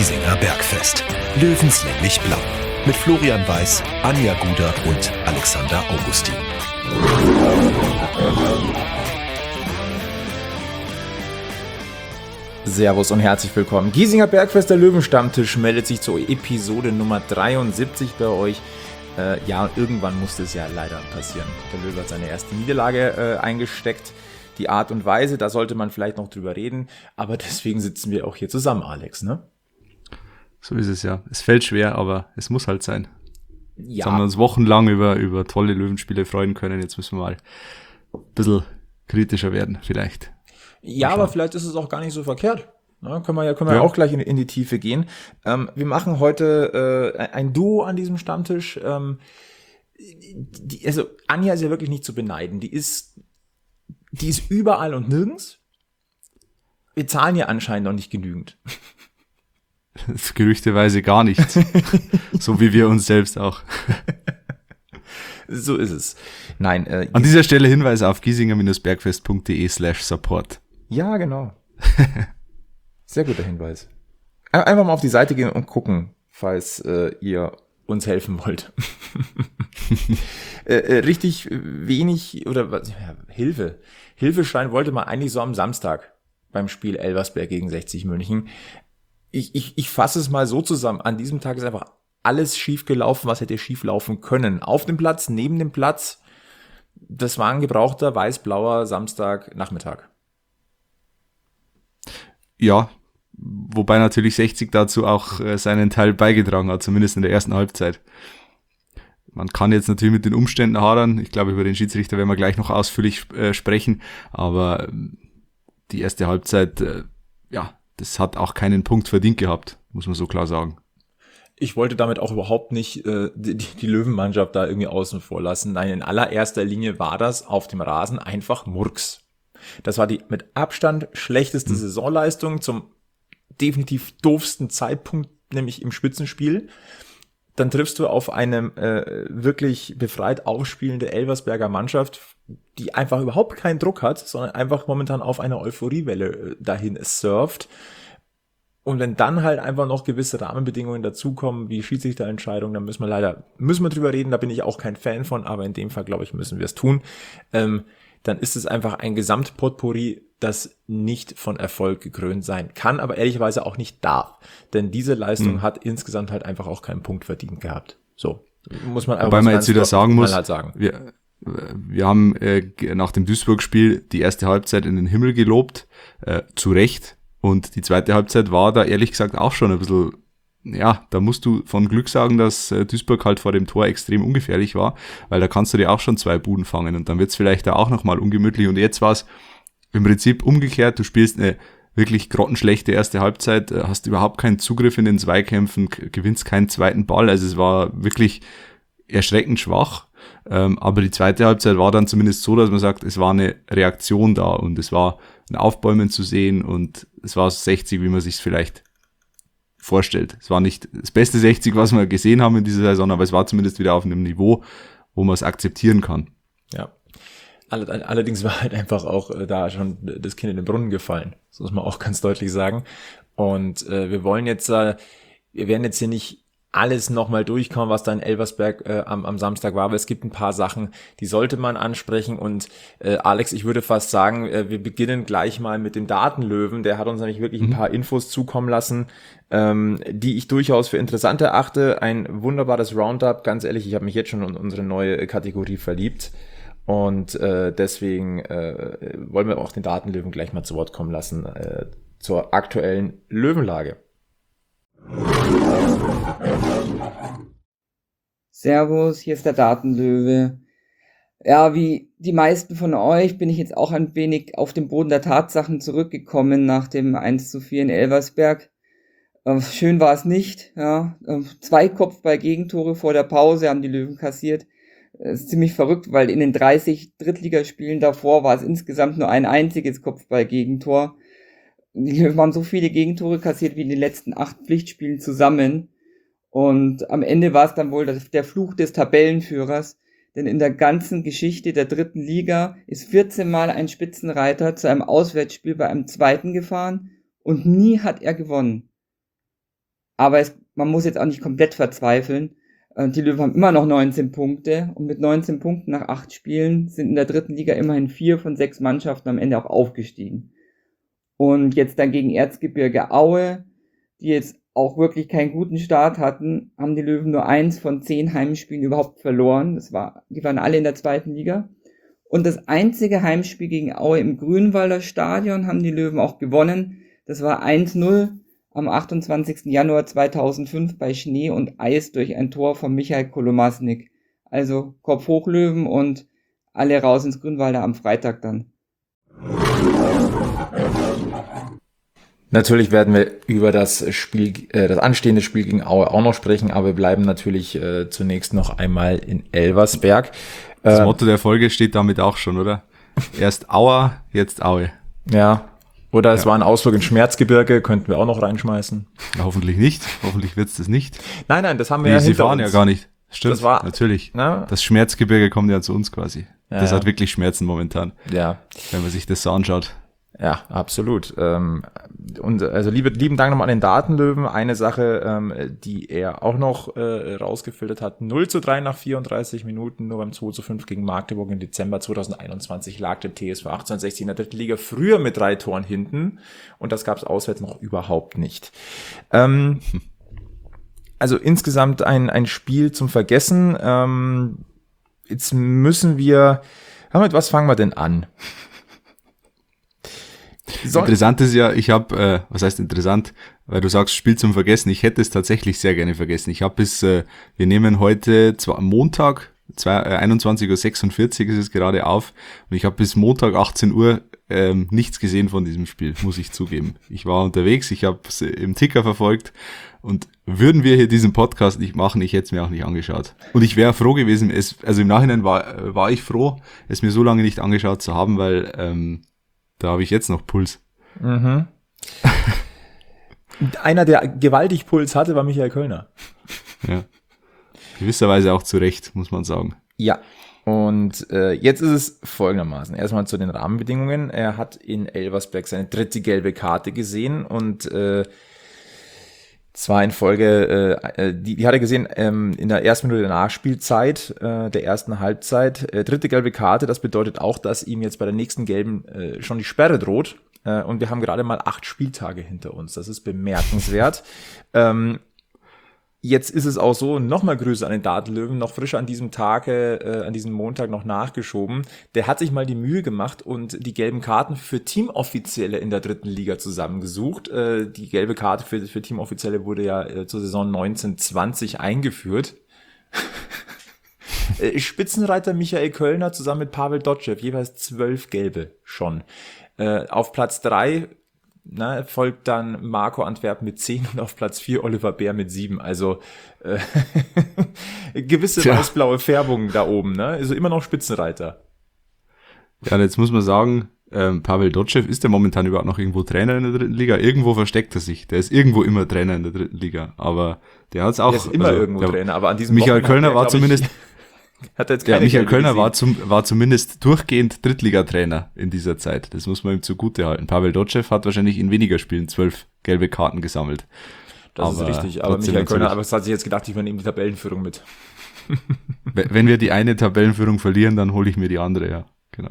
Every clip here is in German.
Giesinger Bergfest. Löwenslänglich blau. Mit Florian Weiß, Anja Guder und Alexander Augustin. Servus und herzlich willkommen. Giesinger Bergfest, der Löwenstammtisch, meldet sich zur Episode Nummer 73 bei euch. Irgendwann musste es ja leider passieren. Der Löwe hat seine erste Niederlage eingesteckt. Die Art und Weise, da sollte man vielleicht noch drüber reden, aber deswegen sitzen wir auch hier zusammen, Alex, ne? So ist es ja. Es fällt schwer, aber es muss halt sein. Ja. Jetzt haben wir uns wochenlang über tolle Löwenspiele freuen können. Jetzt müssen wir mal ein bisschen kritischer werden, vielleicht. Ja, aber vielleicht ist es auch gar nicht so verkehrt. Ja, können wir auch gleich in die Tiefe gehen. Wir machen heute ein Duo an diesem Stammtisch. Anja ist ja wirklich nicht zu beneiden. Die ist überall und nirgends. Wir zahlen ja anscheinend noch nicht genügend. Gerüchteweise gar nichts. So wie wir uns selbst auch. So ist es. Nein. An dieser Stelle Hinweis auf giesinger-bergfest.de/support. Ja, genau. Sehr guter Hinweis. Einfach mal auf die Seite gehen und gucken, falls ihr uns helfen wollt. Richtig wenig oder was? Ja, Hilfeschein wollte man eigentlich so am Samstag beim Spiel Elversberg gegen 60 München. Ich fasse es mal so zusammen. An diesem Tag ist einfach alles schief gelaufen, was hätte schief laufen können. Auf dem Platz, neben dem Platz. Das war ein gebrauchter weiß-blauer Samstagnachmittag. Ja, wobei natürlich 60 dazu auch seinen Teil beigetragen hat, zumindest in der ersten Halbzeit. Man kann jetzt natürlich mit den Umständen hadern. Ich glaube, über den Schiedsrichter werden wir gleich noch ausführlich sprechen. Aber die erste Halbzeit, das hat auch keinen Punkt verdient gehabt, muss man so klar sagen. Ich wollte damit auch überhaupt nicht die Löwenmannschaft da irgendwie außen vor lassen. Nein, in allererster Linie war das auf dem Rasen einfach Murks. Das war die mit Abstand schlechteste Saisonleistung zum definitiv doofsten Zeitpunkt, nämlich im Spitzenspiel. Dann triffst du auf eine wirklich befreit aufspielende Elversberger Mannschaft, die einfach überhaupt keinen Druck hat, sondern einfach momentan auf einer Euphoriewelle dahin surft. Und wenn dann halt einfach noch gewisse Rahmenbedingungen dazukommen, wie Schiedsrichterentscheidungen, dann müssen wir drüber reden, da bin ich auch kein Fan von, aber in dem Fall, glaube ich, müssen wir es tun. Dann ist es einfach ein Gesamtpotpourri, das nicht von Erfolg gekrönt sein kann, aber ehrlicherweise auch nicht darf. Denn diese Leistung hat insgesamt halt einfach auch keinen Punkt verdient gehabt. So, muss man einfach. Wobei man jetzt wieder sagen muss, halt sagen. Wir haben nach dem Duisburg-Spiel die erste Halbzeit in den Himmel gelobt, zu Recht. Und die zweite Halbzeit war da ehrlich gesagt auch schon ein bisschen, da musst du von Glück sagen, dass Duisburg halt vor dem Tor extrem ungefährlich war, weil da kannst du dir auch schon 2 Buden fangen und dann wird es vielleicht da auch nochmal ungemütlich. Und jetzt war es im Prinzip umgekehrt, du spielst eine wirklich grottenschlechte erste Halbzeit, hast überhaupt keinen Zugriff in den Zweikämpfen, gewinnst keinen zweiten Ball, also es war wirklich erschreckend schwach. Aber die zweite Halbzeit war dann zumindest so, dass man sagt, es war eine Reaktion da und es war ein Aufbäumen zu sehen und es war 60, wie man sich es vielleicht vorstellt. Es war nicht das beste 60, was wir gesehen haben in dieser Saison, aber es war zumindest wieder auf einem Niveau, wo man es akzeptieren kann. Ja. Allerdings war halt einfach auch da schon das Kind in den Brunnen gefallen. Das muss man auch ganz deutlich sagen. Und wir werden jetzt hier nicht alles nochmal durchkommen, was da in Elversberg am Samstag war, aber es gibt ein paar Sachen, die sollte man ansprechen und Alex, ich würde fast sagen, wir beginnen gleich mal mit dem Datenlöwen, der hat uns nämlich wirklich ein paar Infos zukommen lassen, die ich durchaus für interessant erachte, ein wunderbares Roundup, ganz ehrlich, ich habe mich jetzt schon in unsere neue Kategorie verliebt und deswegen wollen wir auch den Datenlöwen gleich mal zu Wort kommen lassen zur aktuellen Löwenlage. Servus, hier ist der Datenlöwe. Ja, wie die meisten von euch bin ich jetzt auch ein wenig auf den Boden der Tatsachen zurückgekommen nach dem 1:4 in Elversberg. Schön war es nicht. Ja. 2 Kopfball-Gegentore vor der Pause haben die Löwen kassiert. Das ist ziemlich verrückt, weil in den 30 Drittligaspielen davor war es insgesamt nur ein einziges Kopfball-Gegentor. Die Löwen haben so viele Gegentore kassiert wie in den letzten 8 Pflichtspielen zusammen. Und am Ende war es dann wohl der Fluch des Tabellenführers, denn in der ganzen Geschichte der 3. Liga ist 14 Mal ein Spitzenreiter zu einem Auswärtsspiel bei einem Zweiten gefahren und nie hat er gewonnen. Aber man muss jetzt auch nicht komplett verzweifeln. Die Löwen haben immer noch 19 Punkte und mit 19 Punkten nach 8 Spielen sind in der 3. Liga immerhin 4 von 6 Mannschaften am Ende auch aufgestiegen. Und jetzt dann gegen Erzgebirge Aue, die jetzt auch wirklich keinen guten Start hatten, haben die Löwen nur 1 von 10 Heimspielen überhaupt verloren. Die waren alle in der 2. Liga. Und das einzige Heimspiel gegen Aue im Grünwalder Stadion haben die Löwen auch gewonnen. Das war 1-0 am 28. Januar 2005 bei Schnee und Eis durch ein Tor von Michael Kolomasnik. Also Kopf hoch Löwen und alle raus ins Grünwalder am Freitag dann. Natürlich werden wir über das anstehende Spiel gegen Aue auch noch sprechen, aber wir bleiben natürlich zunächst noch einmal in Elversberg. Das Motto der Folge steht damit auch schon, oder? Erst Auer, jetzt Aue. Ja. Oder es war ein Ausflug ins Schmerzgebirge, könnten wir auch noch reinschmeißen. Ja, hoffentlich nicht. Hoffentlich wird's das nicht. Nein, das haben wir ja hinter uns. Sie fahren ja gar nicht. Stimmt, das war, natürlich. Das Schmerzgebirge kommt ja zu uns quasi. Ja, das hat wirklich Schmerzen momentan. Ja. Wenn man sich das so anschaut. Ja, absolut. Und also lieben Dank nochmal an den Datenlöwen. Eine Sache, die er auch noch rausgefiltert hat. 0:3 nach 34 Minuten, nur beim 2:5 gegen Magdeburg im Dezember 2021 lag der TSV 1860 in der 3. Liga früher mit 3 Toren hinten. Und das gab es auswärts noch überhaupt nicht. Also insgesamt ein Spiel zum Vergessen. Jetzt müssen wir, mit was fangen wir denn an? Interessant ist ja, ich habe, was heißt interessant, weil du sagst, Spiel zum Vergessen, ich hätte es tatsächlich sehr gerne vergessen. Ich habe wir nehmen heute zwar am Montag, 21:46 Uhr ist es gerade auf, und ich habe bis Montag 18 Uhr nichts gesehen von diesem Spiel, muss ich zugeben. Ich war unterwegs, ich habe es im Ticker verfolgt, und würden wir hier diesen Podcast nicht machen, ich hätte es mir auch nicht angeschaut. Und ich wäre froh gewesen, also im Nachhinein war ich froh, es mir so lange nicht angeschaut zu haben, weil da habe ich jetzt noch Puls. Mhm. Einer, der gewaltig Puls hatte, war Michael Kölner. Ja. Gewisserweise auch zu Recht, muss man sagen. Ja. Und jetzt ist es folgendermaßen. Erstmal zu den Rahmenbedingungen. Er hat in Elversberg seine 3. gelbe Karte gesehen und zwar in Folge, die hat er gesehen in der ersten Minute der Nachspielzeit, der ersten Halbzeit. 3. gelbe Karte, das bedeutet auch, dass ihm jetzt bei der nächsten gelben schon die Sperre droht. Und wir haben gerade mal 8 Spieltage hinter uns. Das ist bemerkenswert. Jetzt ist es auch so, nochmal Grüße an den Datenlöwen, noch frisch an diesem Tage, an diesem Montag noch nachgeschoben. Der hat sich mal die Mühe gemacht und die gelben Karten für Teamoffizielle in der 3. Liga zusammengesucht. Die gelbe Karte für Teamoffizielle wurde ja zur Saison 1920 eingeführt. Spitzenreiter Michael Kölner zusammen mit Pavel Dotschew, jeweils 12 gelbe schon. Auf Platz 3 folgt dann Marco Antwerp mit 10 und auf Platz 4 Oliver Bär mit 7. Also gewisse weiß-blaue Färbung da oben, ne? Also immer noch Spitzenreiter. Ja, und jetzt muss man sagen, Pavel Dotschew, ist der momentan überhaupt noch irgendwo Trainer in der 3. Liga? Irgendwo versteckt er sich. Der ist irgendwo immer Trainer in der 3. Liga. Aber der hat's auch. Der ist immer irgendwo Trainer, aber an diesem Michael Kölner war zumindest... Hat jetzt keine Michael Kölner war zumindest durchgehend Drittligatrainer in dieser Zeit. Das muss man ihm zugute halten. Pavel Dotschew hat wahrscheinlich in weniger Spielen 12 gelbe Karten gesammelt. Das ist richtig, aber Michael Kölner, aber es hat sich jetzt gedacht, ich übernehme die Tabellenführung mit. Wenn wir die eine Tabellenführung verlieren, dann hole ich mir die andere, ja. Genau.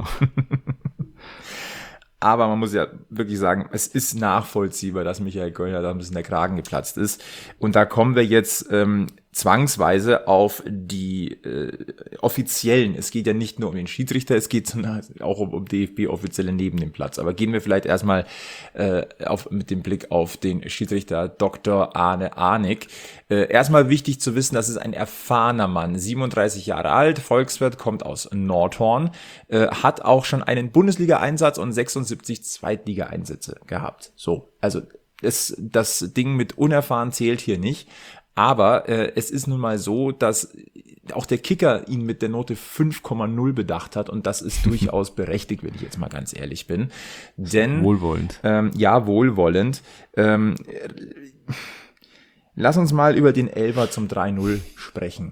Aber man muss ja wirklich sagen, es ist nachvollziehbar, dass Michael Kölner da ein bisschen der Kragen geplatzt ist. Und da kommen wir jetzt zwangsweise auf die Offiziellen. Es geht ja nicht nur um den Schiedsrichter, es geht auch um DFB-Offizielle neben dem Platz. Aber gehen wir vielleicht erstmal mit dem Blick auf den Schiedsrichter Dr. Arne Arnig. Erstmal wichtig zu wissen, das ist ein erfahrener Mann, 37 Jahre alt, Volkswirt, kommt aus Nordhorn, hat auch schon einen Bundesliga-Einsatz und 76 Zweitliga-Einsätze gehabt. So, also das Ding mit unerfahren zählt hier nicht. Aber es ist nun mal so, dass auch der Kicker ihn mit der Note 5,0 bedacht hat und das ist durchaus berechtigt, wenn ich jetzt mal ganz ehrlich bin. Denn wohlwollend. Ja, wohlwollend. Lass uns mal über den Elfer zum 3-0 sprechen.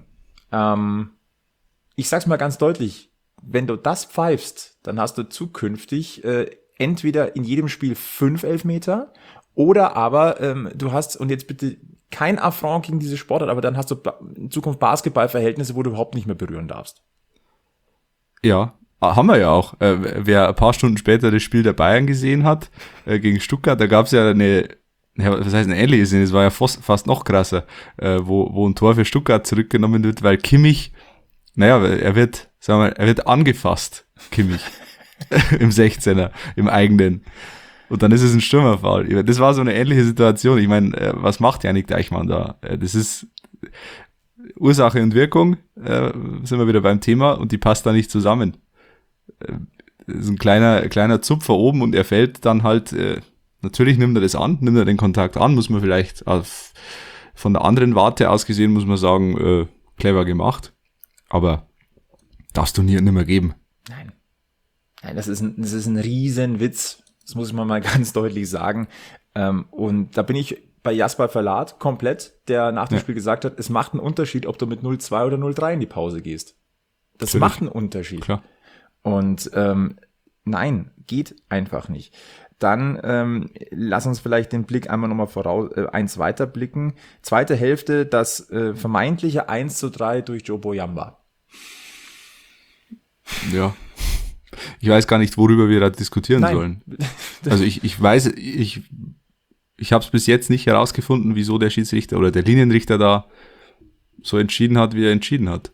Ich sag's mal ganz deutlich, wenn du das pfeifst, dann hast du zukünftig entweder in jedem Spiel 5 Elfmeter oder aber du hast, und jetzt bitte kein Affront gegen diese Sportart, aber dann hast du in Zukunft Basketballverhältnisse, wo du überhaupt nicht mehr berühren darfst. Ja, haben wir ja auch. Wer ein paar Stunden später das Spiel der Bayern gesehen hat, gegen Stuttgart, da gab es ja was heißt eine ähnliche Szene, es war ja fast noch krasser, wo ein Tor für Stuttgart zurückgenommen wird, weil Kimmich, er wird angefasst, Kimmich, im 16er, im eigenen. Und dann ist es ein Stürmerfoul. Das war so eine ähnliche Situation. Ich meine, was macht Jannik Deichmann da? Das ist Ursache und Wirkung, sind wir wieder beim Thema, und die passt da nicht zusammen. Das ist ein kleiner Zupfer oben und er fällt dann halt, natürlich nimmt er das an, nimmt er den Kontakt an, muss man vielleicht von der anderen Warte aus gesehen, muss man sagen, clever gemacht. Aber darfst du nicht mehr geben. Nein, das ist ein Riesenwitz. Das muss ich mal ganz deutlich sagen. Und da bin ich bei Jasper Verlat komplett, der nach dem Spiel gesagt hat, es macht einen Unterschied, ob du mit 0-2 oder 0-3 in die Pause gehst. Das Natürlich. macht einen Unterschied. Klar. Und nein, geht einfach nicht. Dann lass uns vielleicht den Blick einmal nochmal eins weiter blicken. Zweite Hälfte, das vermeintliche 1-3 durch Joe Boyamba. Ja. Ich weiß gar nicht, worüber wir da diskutieren sollen. Also ich weiß, ich habe es bis jetzt nicht herausgefunden, wieso der Schiedsrichter oder der Linienrichter da so entschieden hat, wie er entschieden hat.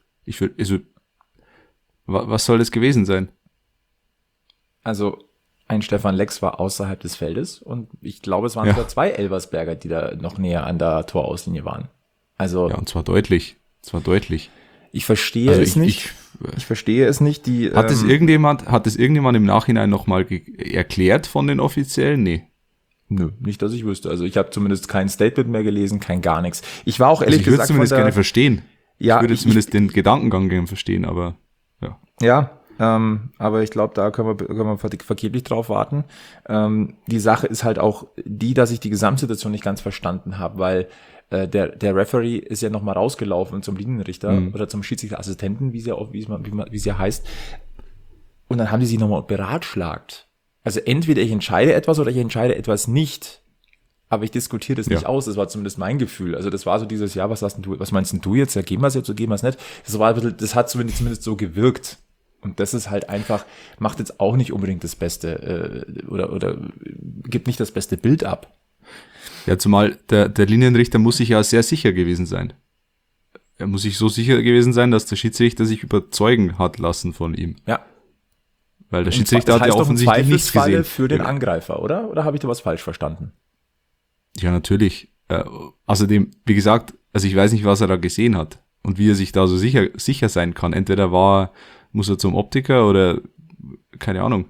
Was soll das gewesen sein? Also ein Stefan Lex war außerhalb des Feldes und ich glaube, es waren sogar 2 Elversberger, die da noch näher an der Torauslinie waren. Also ja, und zwar deutlich. Ich verstehe es nicht. Ich verstehe es nicht. Hat es irgendjemand im Nachhinein nochmal erklärt von den Offiziellen? Nee. Nö, nicht, dass ich wüsste. Also ich habe zumindest kein Statement mehr gelesen, kein gar nichts. Ich war auch ehrlich gesagt, ich würde zumindest gerne verstehen. Ja, ich würde zumindest den Gedankengang gerne verstehen, aber ja. Ja, aber ich glaube, da können wir vergeblich drauf warten. Die Sache ist halt auch die, dass ich die Gesamtsituation nicht ganz verstanden habe, weil der Referee ist ja nochmal rausgelaufen zum Linienrichter oder zum Schiedsrichterassistenten, wie sie ja heißt. Und dann haben die sich nochmal beratschlagt. Also entweder ich entscheide etwas oder ich entscheide etwas nicht. Aber ich diskutiere das nicht aus. Das war zumindest mein Gefühl. Also das war so dieses, ja, was meinst denn du jetzt? Ja, gehen wir es jetzt oder gehen wir es nicht? Das hat zumindest so gewirkt. Und das ist halt einfach, macht jetzt auch nicht unbedingt das Beste oder gibt nicht das beste Bild ab. Ja, zumal der Linienrichter muss sich ja sehr sicher gewesen sein. Er muss sich so sicher gewesen sein, dass der Schiedsrichter sich überzeugen hat lassen von ihm. Ja. Weil der Schiedsrichter hat ja offensichtlich nichts gesehen. Für den Angreifer, oder? Oder habe ich da was falsch verstanden? Ja, natürlich. Außerdem, wie gesagt, also ich weiß nicht, was er da gesehen hat und wie er sich da so sicher sein kann. Entweder muss er zum Optiker oder keine Ahnung.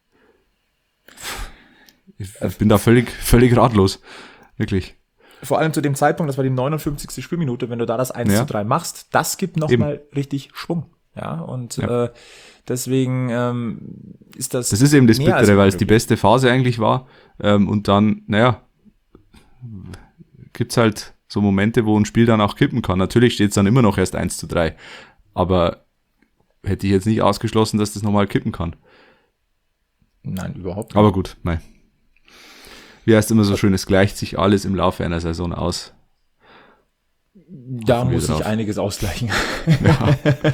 Ich bin da völlig ratlos. Wirklich. Vor allem zu dem Zeitpunkt, das war die 59. Spielminute, wenn du da das 1-3 machst, das gibt nochmal richtig Schwung. Ja, und deswegen ist das. Das ist eben das Bittere, weil es die beste Phase eigentlich war. Und dann, gibt's halt so Momente, wo ein Spiel dann auch kippen kann. Natürlich steht es dann immer noch erst 1-3. Aber hätte ich jetzt nicht ausgeschlossen, dass das nochmal kippen kann. Nein, überhaupt nicht. Aber gut, nein. Wie heißt immer so schön, es gleicht sich alles im Laufe einer Saison aus. Da muss sich einiges ausgleichen. Ja.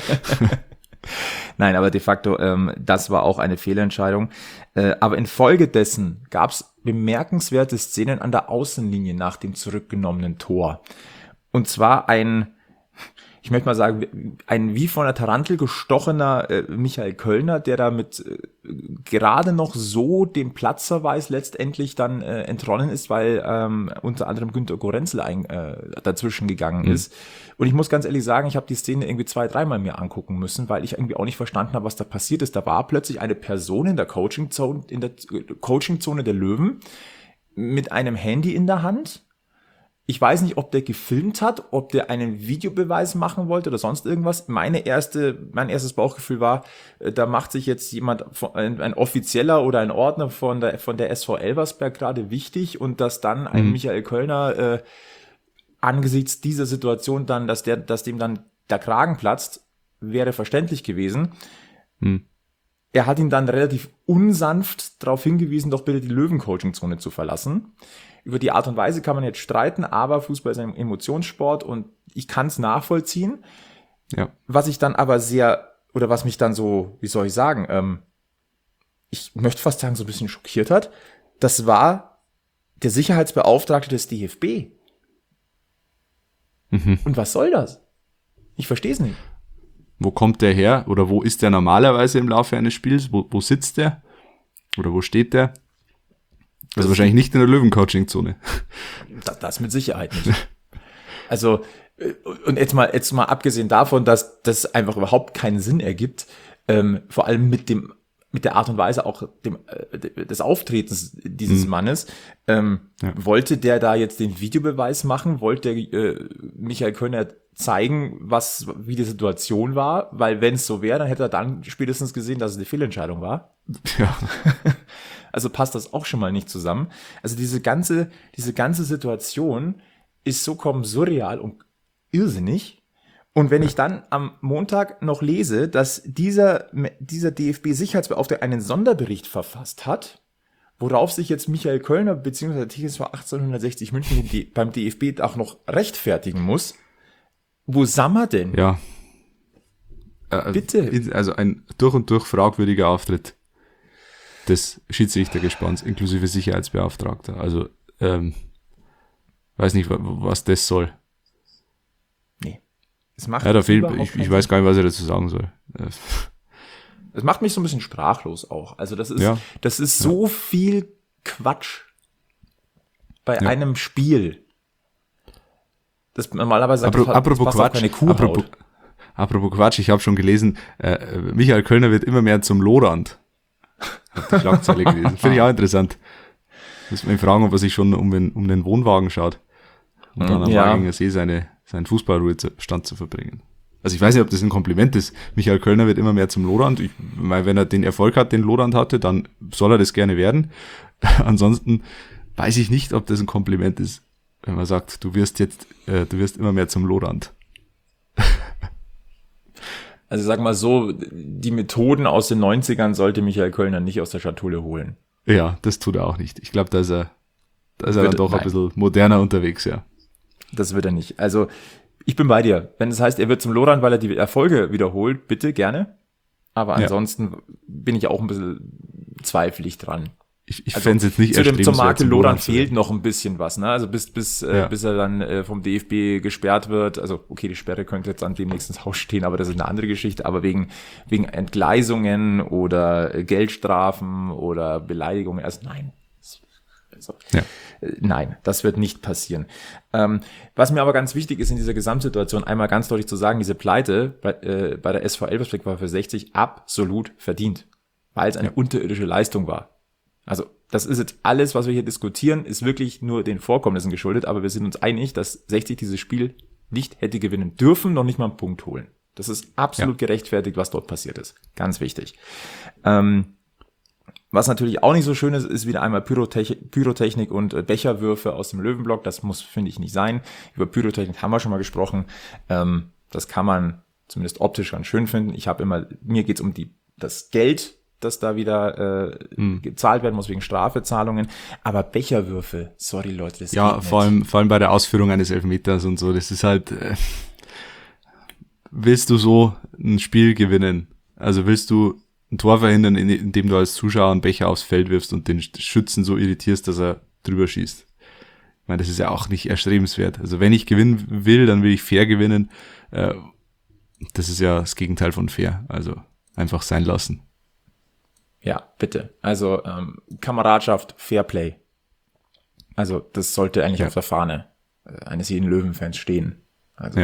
Nein, aber de facto, das war auch eine Fehlentscheidung. Aber infolgedessen gab es bemerkenswerte Szenen an der Außenlinie nach dem zurückgenommenen Tor. Und zwar ich möchte mal sagen, ein wie von der Tarantel gestochener Michael Kölner, der damit gerade noch so dem Platzverweis letztendlich dann entronnen ist, weil unter anderem Günter Gorenzel dazwischen gegangen ist. Und ich muss ganz ehrlich sagen, ich habe die Szene irgendwie 2-3 Mal mir angucken müssen, weil ich irgendwie auch nicht verstanden habe, was da passiert ist. Da war plötzlich eine Person in der Coachingzone der Löwen mit einem Handy in der Hand. Ich weiß nicht, ob der gefilmt hat, ob der einen Videobeweis machen wollte oder sonst irgendwas. Mein erstes Bauchgefühl war, da macht sich jetzt jemand, ein Offizieller oder ein Ordner von der SV Elversberg gerade wichtig und dass dann ein Michael Kölner angesichts dieser Situation dann, dass dem dann der Kragen platzt, wäre verständlich gewesen. er hat ihn dann relativ unsanft darauf hingewiesen, doch bitte die Löwen-Coaching-Zone zu verlassen. Über die Art und Weise kann man jetzt streiten, aber Fußball ist ein Emotionssport und ich kann es nachvollziehen. Ja. Was ich dann aber was mich dann so, wie soll ich sagen, ich möchte fast sagen, so ein bisschen schockiert hat, das war der Sicherheitsbeauftragte des DFB. Und was soll das? Ich verstehe es nicht. Wo kommt der her? Oder wo ist der normalerweise im Laufe eines Spiels? Wo sitzt der? Oder wo steht der? Also wahrscheinlich nicht in der Löwen-Coaching-Zone. Das mit Sicherheit nicht. Also, und jetzt mal abgesehen davon, dass das einfach überhaupt keinen Sinn ergibt, vor allem mit der Art und Weise auch des Auftretens dieses Mannes, wollte der da jetzt den Videobeweis machen? Wollte Michael Kölner zeigen, wie die Situation war? Weil wenn es so wäre, dann hätte er dann spätestens gesehen, dass es eine Fehlentscheidung war. Ja. Also passt das auch schon mal nicht zusammen. Also diese ganze Situation ist so surreal und irrsinnig. Und wenn ich dann am Montag noch lese, dass dieser DFB-Sicherheitsbeauftragte einen Sonderbericht verfasst hat, worauf sich jetzt Michael Kölner bzw. TSV 1860 München beim DFB auch noch rechtfertigen muss, wo sind wir denn? Ja. Bitte. Also ein durch und durch fragwürdiger Auftritt des Schiedsrichtergespanns inklusive Sicherheitsbeauftragter. Also weiß nicht, was das soll. Nee. Es macht ich weiß gar nicht, was ich dazu sagen soll. Das macht mich so ein bisschen sprachlos auch. Also das ist so viel Quatsch bei einem Spiel. Das normalerweise apropos Quatsch, keine Kuhhaut. Apropos Quatsch, ich habe schon gelesen, Michael Kölner wird immer mehr zum Lorand. Hab die Schlagzeile gelesen. Finde ich auch interessant. Muss man ihn fragen, ob er sich schon um den Wohnwagen schaut. Und dann am Waginger See seinen Fußballruhestand zu verbringen. Also ich weiß nicht, ob das ein Kompliment ist. Michael Kölner wird immer mehr zum Lorand. Ich meine, wenn er den Erfolg hat, den Lorand hatte, dann soll er das gerne werden. Ansonsten weiß ich nicht, ob das ein Kompliment ist, wenn man sagt, du wirst immer mehr zum Lorand. Also sag mal so, die Methoden aus den 90ern sollte Michael Kölner nicht aus der Schatulle holen. Ja, das tut er auch nicht. Ich glaube, da ist er dann doch ein bisschen moderner unterwegs, ja. Das wird er nicht. Also ich bin bei dir. Wenn es heißt, er wird zum Lorand, weil er die Erfolge wiederholt, bitte, gerne. Aber ansonsten bin ich auch ein bisschen zweifelig dran. Ich fände es jetzt nicht erstrebenswert. Zur Marke Lorand fehlt noch ein bisschen was, ne? Also bis er dann vom DFB gesperrt wird. Also okay, die Sperre könnte jetzt an dem nächsten Haus stehen, aber das ist eine andere Geschichte. Aber wegen Entgleisungen oder Geldstrafen oder Beleidigungen, nein. Nein, das wird nicht passieren. Was mir aber ganz wichtig ist in dieser Gesamtsituation, einmal ganz deutlich zu sagen, diese Pleite bei der SV Elversberg war für 60 absolut verdient, weil es eine unterirdische Leistung war. Also das ist jetzt alles, was wir hier diskutieren, ist wirklich nur den Vorkommnissen geschuldet, aber wir sind uns einig, dass 60 dieses Spiel nicht hätte gewinnen dürfen, noch nicht mal einen Punkt holen. Das ist absolut gerechtfertigt, was dort passiert ist. Ganz wichtig. Was natürlich auch nicht so schön ist, ist wieder einmal Pyrotechnik und Becherwürfe aus dem Löwenblock. Das muss, finde ich, nicht sein. Über Pyrotechnik haben wir schon mal gesprochen. Das kann man zumindest optisch ganz schön finden. Mir geht's um das Geld, das da wieder gezahlt werden muss wegen Strafezahlungen. Aber Becherwürfe, sorry Leute, das ja, vor allem bei der Ausführung eines Elfmeters und so. Das ist halt, willst du so ein Spiel gewinnen? Also willst du ein Tor verhindern, indem du als Zuschauer einen Becher aufs Feld wirfst und den Schützen so irritierst, dass er drüber schießt? Ich meine, das ist ja auch nicht erstrebenswert. Also wenn ich gewinnen will, dann will ich fair gewinnen. Das ist ja das Gegenteil von fair. Also einfach sein lassen. Ja, bitte. Also Kameradschaft, Fairplay. Also das sollte eigentlich auf der Fahne eines jeden Löwenfans stehen. Also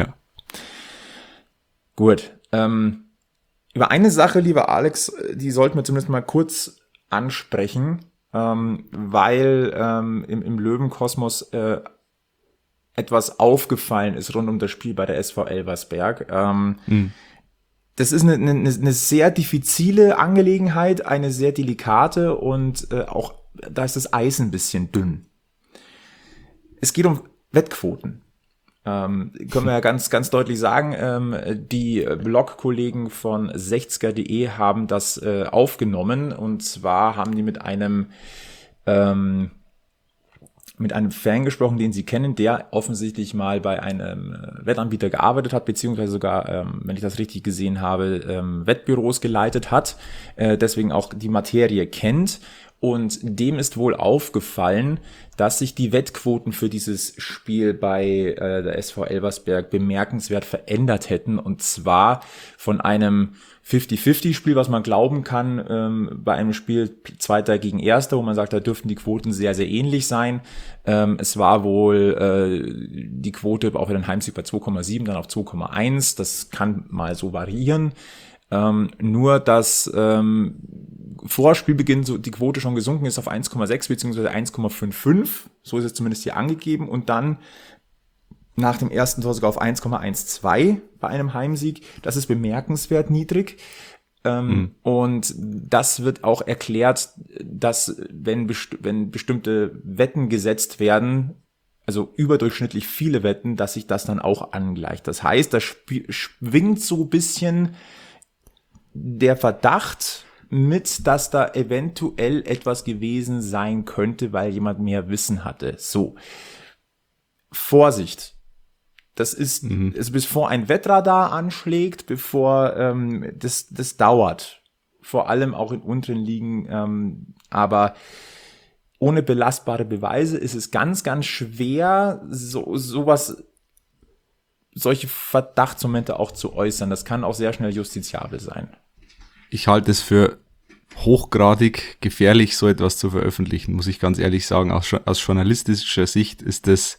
gut. Über eine Sache, lieber Alex, die sollten wir zumindest mal kurz ansprechen, weil im Löwenkosmos etwas aufgefallen ist rund um das Spiel bei der SV Elversberg. Das ist eine sehr diffizile Angelegenheit, eine sehr delikate und auch da ist das Eis ein bisschen dünn. Es geht um Wettquoten. Können wir ja ganz, ganz deutlich sagen, die Blogkollegen von 60er.de haben das aufgenommen, und zwar haben die mit einem Fan gesprochen, den sie kennen, der offensichtlich mal bei einem Wettanbieter gearbeitet hat, beziehungsweise sogar, wenn ich das richtig gesehen habe, Wettbüros geleitet hat, deswegen auch die Materie kennt. Und dem ist wohl aufgefallen, dass sich die Wettquoten für dieses Spiel bei der SV Elversberg bemerkenswert verändert hätten. Und zwar von einem 50-50-Spiel, was man glauben kann, bei einem Spiel Zweiter gegen Erster, wo man sagt, da dürften die Quoten sehr, sehr ähnlich sein. Es war wohl die Quote auch für den Heimsieg bei 2,7, dann auf 2,1. Das kann mal so variieren. Nur, dass vor Spielbeginn so die Quote schon gesunken ist auf 1,6 bzw. 1,55. So ist es zumindest hier angegeben. Und dann nach dem ersten Tor sogar auf 1,12 bei einem Heimsieg. Das ist bemerkenswert niedrig. Und das wird auch erklärt, dass wenn bestimmte Wetten gesetzt werden, also überdurchschnittlich viele Wetten, dass sich das dann auch angleicht. Das heißt, da schwingt so ein bisschen der Verdacht mit, dass da eventuell etwas gewesen sein könnte, weil jemand mehr Wissen hatte. So, Vorsicht. Das ist, bevor ein Wettradar anschlägt, bevor das dauert. Vor allem auch in unteren Ligen. Aber ohne belastbare Beweise ist es ganz, ganz schwer, solche Verdachtsmomente auch zu äußern. Das kann auch sehr schnell justiziabel sein. Ich halte es für hochgradig gefährlich, so etwas zu veröffentlichen, muss ich ganz ehrlich sagen. Aus journalistischer Sicht ist das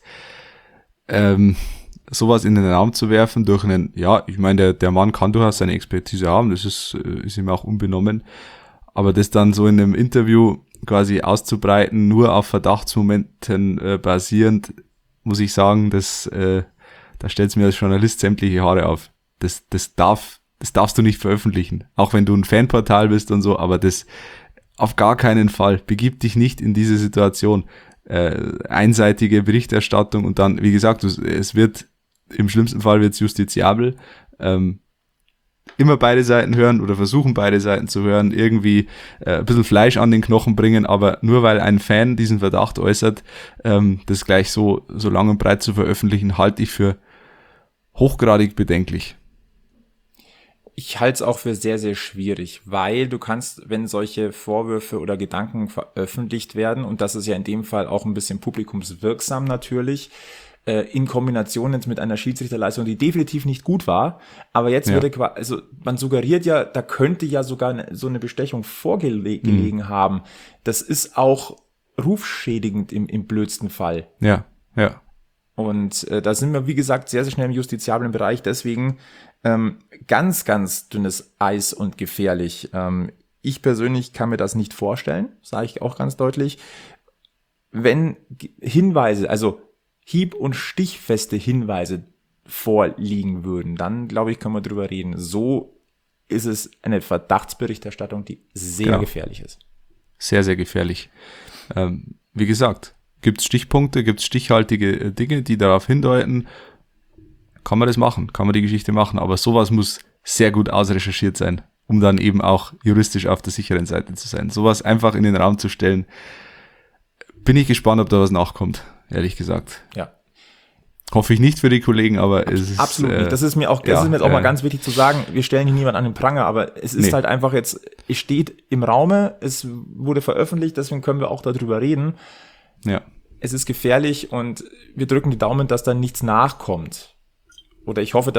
sowas in den Raum zu werfen durch einen, ja, ich meine, der Mann kann durchaus seine Expertise haben, das ist ihm auch unbenommen, aber das dann so in einem Interview quasi auszubreiten, nur auf Verdachtsmomenten basierend, muss ich sagen, da stellt es mir als Journalist sämtliche Haare auf. Das darfst du nicht veröffentlichen, auch wenn du ein Fanportal bist und so, aber das auf gar keinen Fall. Begib dich nicht in diese Situation. Einseitige Berichterstattung und dann, wie gesagt, es wird, im schlimmsten Fall wird es justiziabel. Immer beide Seiten hören oder versuchen beide Seiten zu hören, irgendwie ein bisschen Fleisch an den Knochen bringen, aber nur weil ein Fan diesen Verdacht äußert, das gleich so lang und breit zu veröffentlichen, halte ich für hochgradig bedenklich. Ich halte es auch für sehr, sehr schwierig, weil du kannst, wenn solche Vorwürfe oder Gedanken veröffentlicht werden, und das ist ja in dem Fall auch ein bisschen publikumswirksam natürlich, in Kombination jetzt mit einer Schiedsrichterleistung, die definitiv nicht gut war, aber jetzt würde quasi, also man suggeriert ja, da könnte ja sogar so eine Bestechung vorgelegen haben. Das ist auch rufschädigend im blödsten Fall. Ja. Und da sind wir, wie gesagt, sehr, sehr schnell im justiziablen Bereich, deswegen ganz, ganz dünnes Eis und gefährlich. Ich persönlich kann mir das nicht vorstellen, sage ich auch ganz deutlich. Wenn Hinweise, also hieb- und stichfeste Hinweise vorliegen würden, dann glaube ich, können wir drüber reden. So ist es eine Verdachtsberichterstattung, die sehr gefährlich ist. Sehr, sehr gefährlich. Wie gesagt, gibt es Stichpunkte, gibt es stichhaltige Dinge, die darauf hindeuten, kann man das machen, kann man die Geschichte machen, aber sowas muss sehr gut ausrecherchiert sein, um dann eben auch juristisch auf der sicheren Seite zu sein. Sowas einfach in den Raum zu stellen, bin ich gespannt, ob da was nachkommt, ehrlich gesagt. Ja. Hoffe ich nicht für die Kollegen, aber es ist... Absolut nicht. Das ist mir auch mal ganz wichtig zu sagen, wir stellen hier niemand an den Pranger, aber es ist halt einfach jetzt, es steht im Raume, es wurde veröffentlicht, deswegen können wir auch darüber reden. Ja. Es ist gefährlich und wir drücken die Daumen, dass da nichts nachkommt. Oder ich hoffe,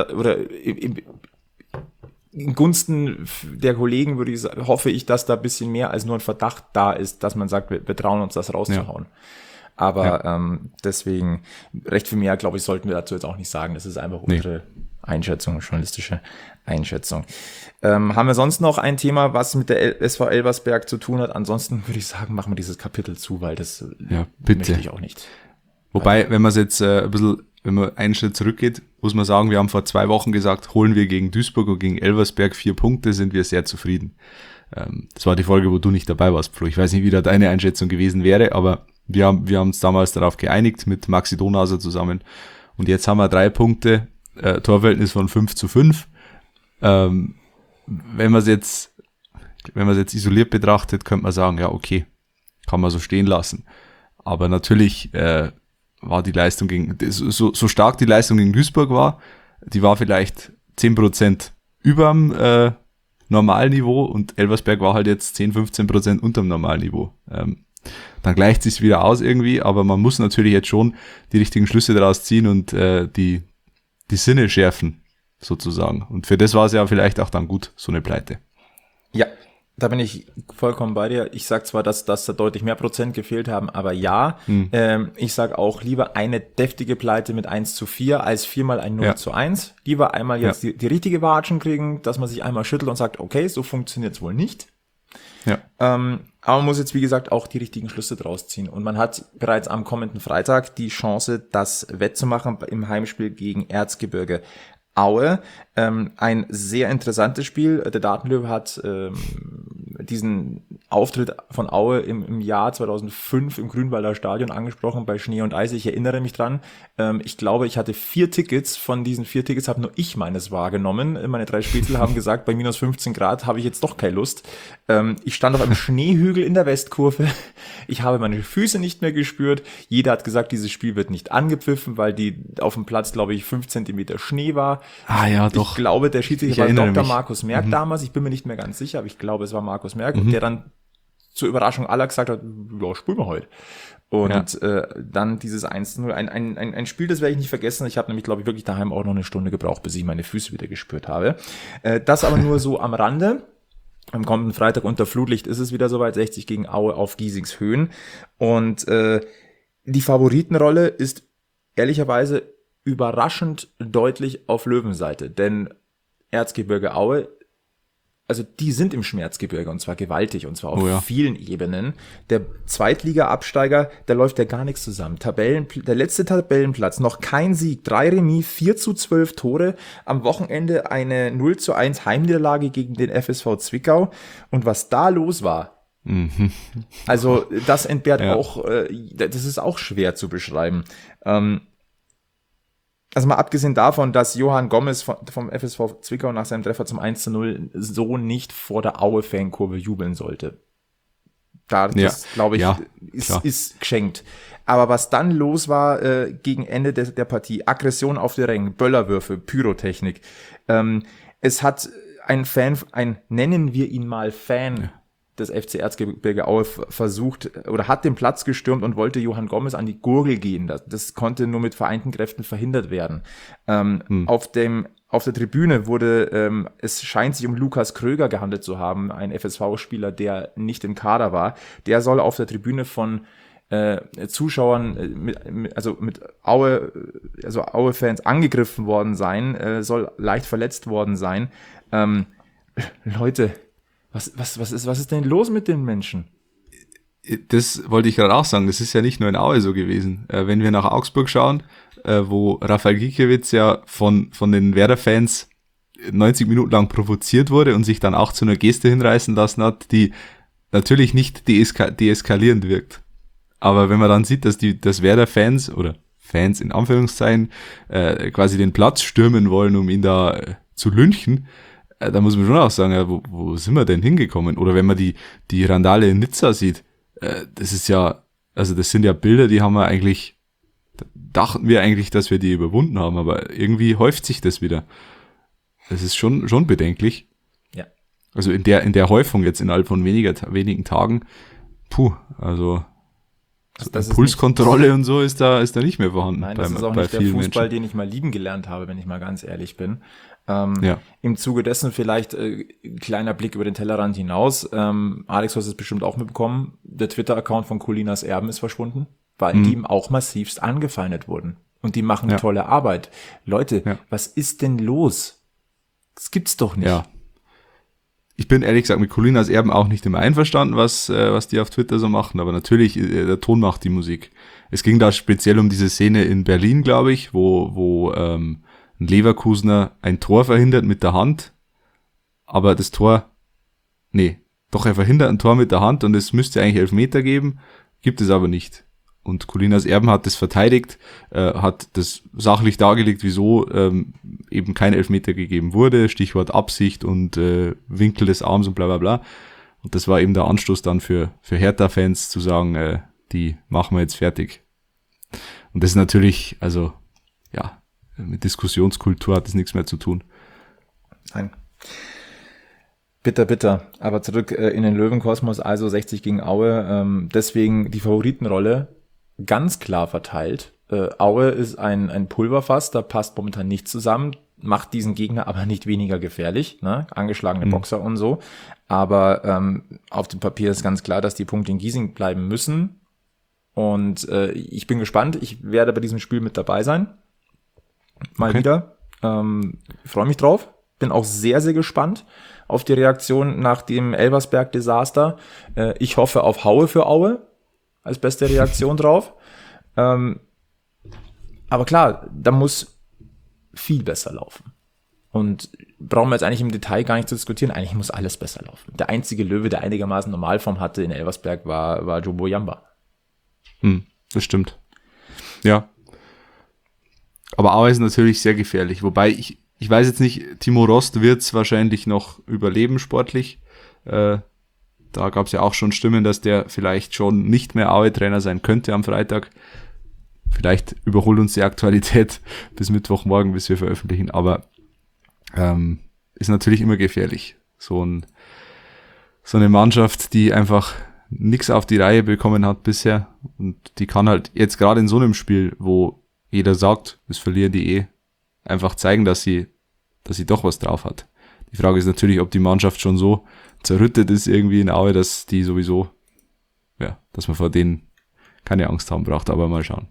in Gunsten der Kollegen hoffe ich, dass da ein bisschen mehr als nur ein Verdacht da ist, dass man sagt, wir trauen uns das rauszuhauen. Ja. Aber deswegen, recht viel mehr, glaube ich, sollten wir dazu jetzt auch nicht sagen. Das ist einfach unsere Einschätzung, journalistische Einschätzung. Haben wir sonst noch ein Thema, was mit der SV Elversberg zu tun hat? Ansonsten würde ich sagen, machen wir dieses Kapitel zu, weil das möchte ich auch nicht. Wobei, wenn man es jetzt wenn man einen Schritt zurückgeht, muss man sagen, wir haben vor 2 Wochen gesagt, holen wir gegen Duisburg und gegen Elversberg 4 Punkte, sind wir sehr zufrieden. Das war die Folge, wo du nicht dabei warst, Flo. Ich weiß nicht, wie da deine Einschätzung gewesen wäre, aber wir haben uns damals darauf geeinigt mit Maxi Donauser zusammen Und jetzt haben wir 3 Punkte, Torverhältnis von 5:5. Wenn man es jetzt isoliert betrachtet, könnte man sagen, ja, okay, kann man so stehen lassen. Aber natürlich war die Leistung so stark die Leistung gegen Duisburg war, die war vielleicht 10% überm Normalniveau und Elversberg war halt jetzt 10-15% unterm Normalniveau. Dann gleicht sich's wieder aus irgendwie, aber man muss natürlich jetzt schon die richtigen Schlüsse daraus ziehen und die Sinne schärfen, sozusagen. Und für das war es ja vielleicht auch dann gut, so eine Pleite. Ja, da bin ich vollkommen bei dir. Ich sag zwar, dass da deutlich mehr Prozent gefehlt haben, aber ja, ich sag auch lieber eine deftige Pleite mit 1:4 als 4-mal ein 0:1. Lieber einmal jetzt die richtige Watschen kriegen, dass man sich einmal schüttelt und sagt, okay, so funktioniert's wohl nicht. Ja. Aber man muss jetzt, wie gesagt, auch die richtigen Schlüsse draus ziehen. Und man hat bereits am kommenden Freitag die Chance, das wettzumachen im Heimspiel gegen Erzgebirge Aue. Ein sehr interessantes Spiel. Der Datenlöwe hat diesen Auftritt von Aue im Jahr 2005 im Grünwalder Stadion angesprochen bei Schnee und Eis. Ich erinnere mich dran. Ich glaube, ich hatte 4 Tickets. Von diesen 4 Tickets habe nur ich meines wahrgenommen. Meine 3 Spitzel haben gesagt, bei minus 15 Grad habe ich jetzt doch keine Lust. Ich stand auf einem Schneehügel in der Westkurve. Ich habe meine Füße nicht mehr gespürt. Jeder hat gesagt, dieses Spiel wird nicht angepfiffen, weil die auf dem Platz, glaube ich, 5 Zentimeter Schnee war. Ah ja, doch. Ich glaube, der Schiedsrichter war Dr. Markus Merck Mhm. damals. Ich bin mir nicht mehr ganz sicher, aber ich glaube, es war Markus Merck, der dann zur Überraschung aller gesagt hat, ja, spielen wir heute. Und dann dieses 1:0, ein Spiel, das werde ich nicht vergessen. Ich habe nämlich, glaube ich, wirklich daheim auch noch eine Stunde gebraucht, bis ich meine Füße wieder gespürt habe. Das aber nur so am Rande. Am kommenden Freitag unter Flutlicht ist es wieder soweit, 60 gegen Aue auf Giesingshöhen. Und die Favoritenrolle ist ehrlicherweise überraschend deutlich auf Löwenseite. Denn Erzgebirge Aue, also die sind im Schmerzgebirge und zwar gewaltig und zwar auf vielen Ebenen. Der Zweitliga-Absteiger, da läuft ja gar nichts zusammen. Der letzte Tabellenplatz, noch kein Sieg, 3 Remis, 4:12 Tore, am Wochenende eine 0:1 Heimniederlage gegen den FSV Zwickau und was da los war, also das entbehrt auch, das ist auch schwer zu beschreiben. Also mal abgesehen davon, dass Johann Gomez vom FSV Zwickau nach seinem Treffer zum 1:0 so nicht vor der Aue-Fankurve jubeln sollte. Das glaube ich, ist geschenkt. Aber was dann los war gegen Ende der Partie, Aggression auf den Rängen, Böllerwürfe, Pyrotechnik. Es hat nennen wir ihn mal Fan des FC Erzgebirge Aue versucht oder hat den Platz gestürmt und wollte Johann Gomez an die Gurgel gehen. Das konnte nur mit vereinten Kräften verhindert werden. Auf der Tribüne wurde, es scheint sich um Lukas Kröger gehandelt zu haben, ein FSV-Spieler, der nicht im Kader war. Der soll auf der Tribüne von Zuschauern mit Aue-Fans angegriffen worden sein, soll leicht verletzt worden sein. Leute, was ist denn los mit den Menschen? Das wollte ich gerade auch sagen, das ist ja nicht nur in Aue so gewesen. Wenn wir nach Augsburg schauen, wo Rafael Gikiewicz ja von den Werder-Fans 90 Minuten lang provoziert wurde und sich dann auch zu einer Geste hinreißen lassen hat, die natürlich nicht deeskalierend wirkt. Aber wenn man dann sieht, dass Werder-Fans oder Fans in Anführungszeichen quasi den Platz stürmen wollen, um ihn da zu lynchen, da muss man schon auch sagen, ja, wo sind wir denn hingekommen? Oder wenn man die Randale in Nizza sieht, das sind ja Bilder, die haben wir eigentlich, dachten wir eigentlich, dass wir die überwunden haben, aber irgendwie häuft sich das wieder. Das ist schon bedenklich. Ja. Also in der Häufung jetzt innerhalb von wenigen Tagen, also Pulskontrolle und so ist da nicht mehr vorhanden. Nein, das ist auch nicht der Fußball, den ich mal lieben gelernt habe, wenn ich mal ganz ehrlich bin. Im Zuge dessen vielleicht kleiner Blick über den Tellerrand hinaus. Alex, du hast es bestimmt auch mitbekommen. Der Twitter-Account von Colinas Erben ist verschwunden, weil die ihm auch massivst angefeindet wurden. Und die machen tolle Arbeit. Leute, was ist denn los? Das gibt's doch nicht. Ja. Ich bin ehrlich gesagt mit Colinas Erben auch nicht immer einverstanden, was die auf Twitter so machen, aber natürlich, der Ton macht die Musik. Es ging da speziell um diese Szene in Berlin, glaube ich, wo ein Leverkusener ein Tor verhindert mit der Hand, aber er verhindert ein Tor mit der Hand und es müsste eigentlich Elfmeter geben, gibt es aber nicht. Und Colinas Erben hat das verteidigt, hat das sachlich dargelegt, wieso eben kein Elfmeter gegeben wurde, Stichwort Absicht und Winkel des Arms und bla bla bla. Und das war eben der Anstoß dann für Hertha-Fans zu sagen, die machen wir jetzt fertig. Und das ist natürlich, also ja, mit Diskussionskultur hat das nichts mehr zu tun. Nein. Bitter, bitter. Aber zurück in den Löwenkosmos, also 60 gegen Aue. Deswegen die Favoritenrolle ganz klar verteilt. Aue ist ein Pulverfass, da passt momentan nichts zusammen, macht diesen Gegner aber nicht weniger gefährlich, ne? Angeschlagene Boxer und so. Aber auf dem Papier ist ganz klar, dass die Punkte in Giesing bleiben müssen. Und ich bin gespannt. Ich werde bei diesem Spiel mit dabei sein. Mal wieder. Freue mich drauf. Bin auch sehr, sehr gespannt auf die Reaktion nach dem Elversberg-Desaster. Ich hoffe auf Haue für Aue als beste Reaktion drauf. Aber klar, da muss viel besser laufen. Und brauchen wir jetzt eigentlich im Detail gar nicht zu diskutieren. Eigentlich muss alles besser laufen. Der einzige Löwe, der einigermaßen Normalform hatte in Elversberg, war Jobo Jamba. Das stimmt. Ja. Aber Aue ist natürlich sehr gefährlich. Wobei ich weiß jetzt nicht, Timo Rost wird es wahrscheinlich noch überleben sportlich. Da gab es ja auch schon Stimmen, dass der vielleicht schon nicht mehr Aue-Trainer sein könnte am Freitag. Vielleicht überholt uns die Aktualität bis Mittwochmorgen, bis wir veröffentlichen. Aber ist natürlich immer gefährlich. So eine Mannschaft, die einfach nichts auf die Reihe bekommen hat bisher. Und die kann halt jetzt gerade in so einem Spiel, wo jeder sagt, das verlieren die einfach zeigen, dass sie doch was drauf hat. Die Frage ist natürlich, ob die Mannschaft schon so zerrüttet ist irgendwie in Aue, dass die sowieso, ja, dass man vor denen keine Angst haben braucht, aber mal schauen.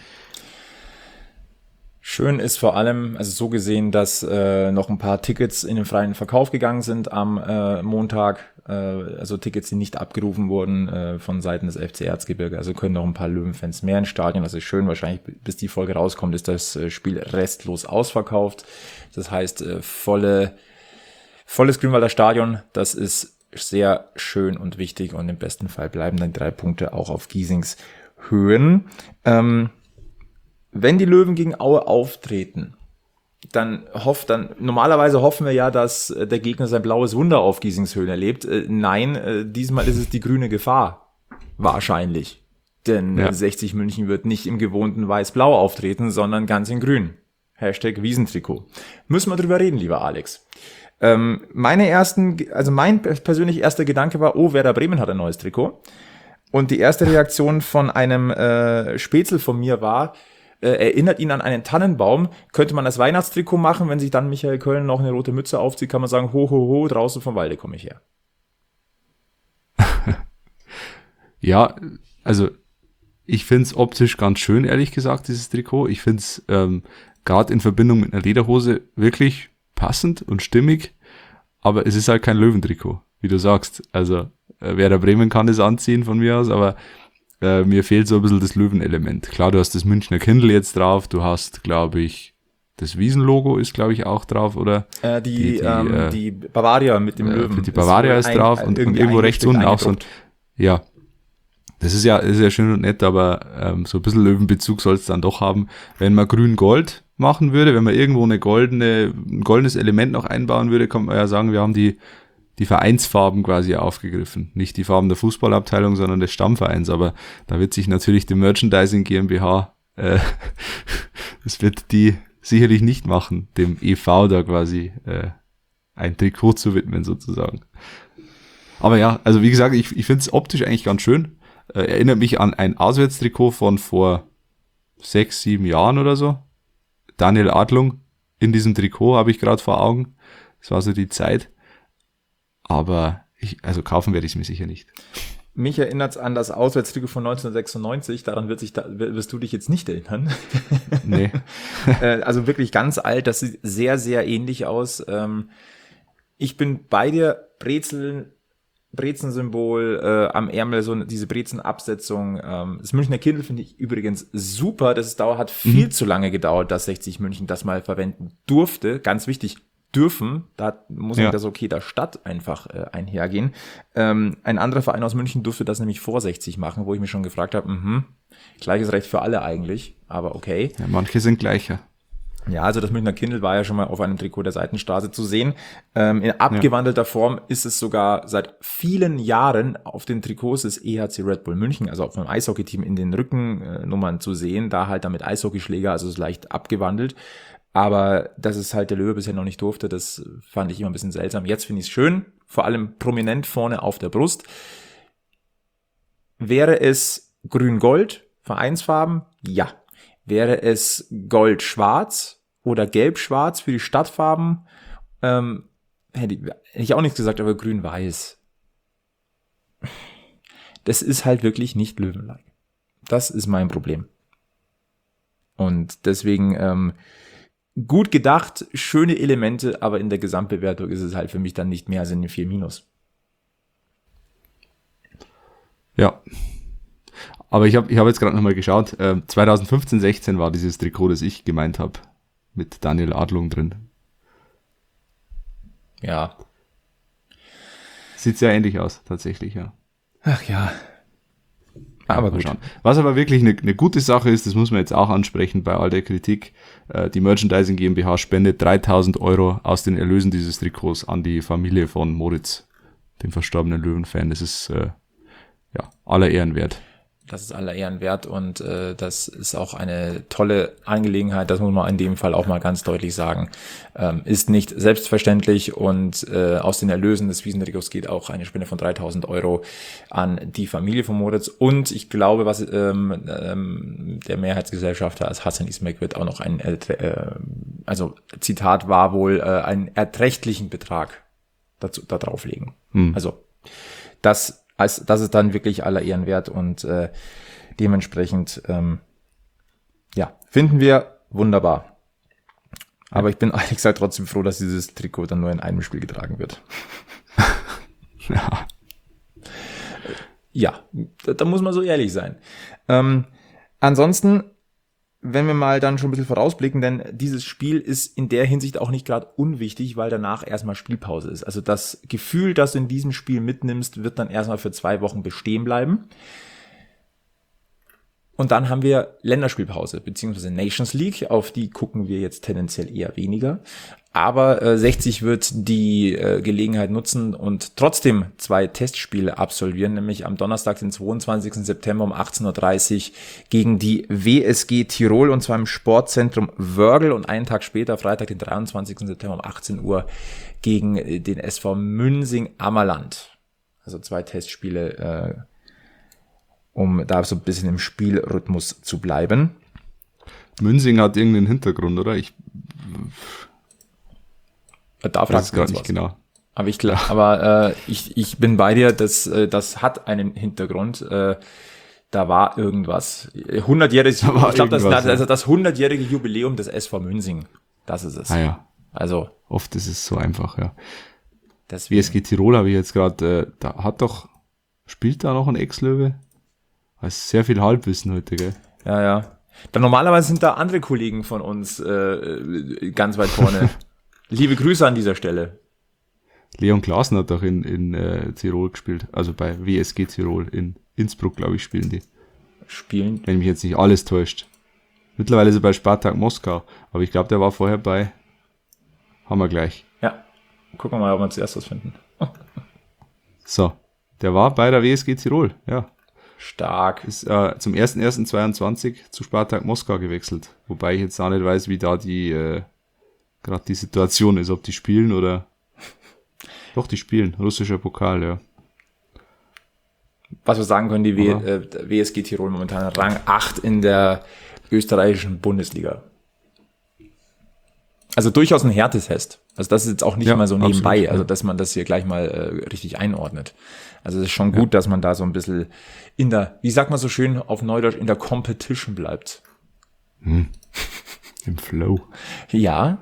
Schön ist vor allem, also so gesehen, dass noch ein paar Tickets in den freien Verkauf gegangen sind am Montag, also Tickets, die nicht abgerufen wurden von Seiten des FC Erzgebirge, also können noch ein paar Löwenfans mehr ins Stadion, das ist schön, wahrscheinlich bis die Folge rauskommt, ist das Spiel restlos ausverkauft, das heißt volles Grünwalder Stadion, das ist sehr schön und wichtig und im besten Fall bleiben dann 3 Punkte auch auf Giesings Höhen. Wenn die Löwen gegen Aue auftreten, dann normalerweise hoffen wir ja, dass der Gegner sein blaues Wunder auf Giesings Höhen erlebt. Nein, diesmal ist es die grüne Gefahr. Wahrscheinlich. Denn 60 München wird nicht im gewohnten Weiß-Blau auftreten, sondern ganz in grün. #Wiesentrikot. Müssen wir drüber reden, lieber Alex. Mein persönlich erster Gedanke war, Werder Bremen hat ein neues Trikot. Und die erste Reaktion von einem Spätzl von mir war, erinnert ihn an einen Tannenbaum. Könnte man das Weihnachtstrikot machen, wenn sich dann Michael Köln noch eine rote Mütze aufzieht, kann man sagen, ho, ho, ho, draußen vom Walde komme ich her. Ja, also ich find's optisch ganz schön, ehrlich gesagt, dieses Trikot. Ich find's gerade in Verbindung mit einer Lederhose wirklich passend und stimmig, aber es ist halt kein Löwentrikot, wie du sagst. Also Werder Bremen kann es anziehen von mir aus, aber mir fehlt so ein bisschen das Löwenelement. Klar, du hast das Münchner Kindle jetzt drauf, du hast, glaube ich, das Wiesenlogo ist, glaube ich, auch drauf, oder? Die Bavaria mit dem Löwen. Die Bavaria ist drauf und irgendwo rechts unten auch so. Ja, das ist ja schön und nett, aber so ein bisschen Löwenbezug soll es dann doch haben. Wenn man grün-gold machen würde, wenn man irgendwo ein goldenes Element noch einbauen würde, kann man ja sagen, wir haben die Vereinsfarben quasi aufgegriffen. Nicht die Farben der Fußballabteilung, sondern des Stammvereins. Aber da wird sich natürlich die Merchandising GmbH, das wird die sicherlich nicht machen, dem e.V. da quasi ein Trikot zu widmen sozusagen. Aber ja, also wie gesagt, ich finde es optisch eigentlich ganz schön. Erinnert mich an ein Auswärtstrikot von vor 6, 7 Jahren oder so. Daniel Adlung in diesem Trikot habe ich gerade vor Augen. Das war so die Zeit. Aber kaufen werde ich es mir sicher nicht. Mich erinnert es an das Auswärtstrikot von 1996. Daran wirst du dich jetzt nicht erinnern. Nee. Also wirklich ganz alt. Das sieht sehr, sehr ähnlich aus. Ich bin bei dir. Brezen-Symbol am Ärmel, so diese Brezen-Absetzung. Das Münchner Kindle finde ich übrigens super. Hat viel zu lange gedauert, dass 60 München das mal verwenden durfte. Ganz wichtig. dürfen, da muss mit das Okay der Stadt einfach einhergehen. Ein anderer Verein aus München durfte das nämlich vor 60 machen, wo ich mich schon gefragt habe, gleiches Recht für alle eigentlich, aber okay. Ja, manche sind gleicher. Ja, also das Münchner Kindl war ja schon mal auf einem Trikot der Seitenstraße zu sehen. In abgewandelter Form ist es sogar seit vielen Jahren auf den Trikots des EHC Red Bull München, also auf einem Eishockey-Team in den Rückennummern zu sehen, da halt damit Eishockeyschläger, also ist leicht abgewandelt. Aber dass es halt der Löwe bisher noch nicht durfte, das fand ich immer ein bisschen seltsam. Jetzt finde ich es schön, vor allem prominent vorne auf der Brust. Wäre es grün-gold, Vereinsfarben? Ja. Wäre es gold-schwarz oder gelb-schwarz für die Stadtfarben? Hätte ich auch nichts gesagt, aber grün-weiß. Das ist halt wirklich nicht Löwenlike. Das ist mein Problem. Und deswegen gut gedacht, schöne Elemente, aber in der Gesamtbewertung ist es halt für mich dann nicht mehr als eine 4-. Ja. Aber ich hab jetzt gerade nochmal geschaut, 2015-16 war dieses Trikot, das ich gemeint habe, mit Daniel Adlung drin. Ja. Sieht sehr ähnlich aus, tatsächlich, ja. Ach ja. Aber gut. Schauen. Was aber wirklich eine gute Sache ist, das muss man jetzt auch ansprechen bei all der Kritik, die Merchandising GmbH spendet 3.000 € aus den Erlösen dieses Trikots an die Familie von Moritz, dem verstorbenen Löwenfan. Das ist aller Ehren wert. Das ist aller Ehren wert und das ist auch eine tolle Angelegenheit, das muss man in dem Fall auch mal ganz deutlich sagen. Ist nicht selbstverständlich und aus den Erlösen des Wiesentrikots geht auch eine Spende von 3.000 € an die Familie von Moritz und ich glaube, was der Mehrheitsgesellschafter als Hassan Ismail wird auch noch also Zitat war wohl, einen erträglichen Betrag da drauflegen. Also das ist dann wirklich aller Ehren wert und dementsprechend, finden wir wunderbar. Aber ich bin ehrlich gesagt trotzdem froh, dass dieses Trikot dann nur in einem Spiel getragen wird. Ja, da muss man so ehrlich sein. Ansonsten, wenn wir mal dann schon ein bisschen vorausblicken, denn dieses Spiel ist in der Hinsicht auch nicht gerade unwichtig, weil danach erstmal Spielpause ist. Also das Gefühl, das du in diesem Spiel mitnimmst, wird dann erstmal für 2 Wochen bestehen bleiben. Und dann haben wir Länderspielpause, beziehungsweise Nations League, auf die gucken wir jetzt tendenziell eher weniger. Aber 60 wird die Gelegenheit nutzen und trotzdem 2 Testspiele absolvieren, nämlich am Donnerstag, den 22. September um 18.30 Uhr gegen die WSG Tirol und zwar im Sportzentrum Wörgl und einen Tag später, Freitag, den 23. September um 18 Uhr gegen den SV Münsing-Ammerland. Also 2 Testspiele, um da so ein bisschen im Spielrhythmus zu bleiben. Münsing hat irgendeinen Hintergrund, oder? Da fragst du gerade nicht genau. Aber ich bin bei dir, das hat einen Hintergrund. Da war irgendwas. 100-jähriges, ich glaube, das 100-jährige Jubiläum des SV Münsing. Das ist es. Ah ja. Also. Oft ist es so einfach, ja. Deswegen. WSG Tirol habe ich jetzt gerade, spielt da noch ein Ex-Löwe? Das ist sehr viel Halbwissen heute, gell? Ja. Dann normalerweise sind da andere Kollegen von uns ganz weit vorne. Liebe Grüße an dieser Stelle. Leon Klaassen hat doch in Tirol gespielt, also bei WSG Tirol in Innsbruck, glaube ich, spielen die. Wenn mich jetzt nicht alles täuscht. Mittlerweile ist er bei Spartak Moskau, aber ich glaube, der war vorher bei haben wir gleich. Ja, gucken wir mal, ob wir zuerst was finden. So, der war bei der WSG Tirol, ja. Stark. Ist zum 01.01.22 zu Spartak Moskau gewechselt, wobei ich jetzt auch nicht weiß, wie da die gerade die Situation ist, ob die spielen oder doch, die spielen, russischer Pokal, ja. Was wir sagen können, die WSG Tirol momentan Rang 8 in der österreichischen Bundesliga. Also durchaus ein Härtetest. Also das ist jetzt auch nicht mal so nebenbei, absolut, also dass man das hier gleich mal richtig einordnet. Also es ist schon gut, dass man da so ein bisschen in der, wie sagt man so schön auf Neudeutsch, in der Competition bleibt. Im Flow. Ja.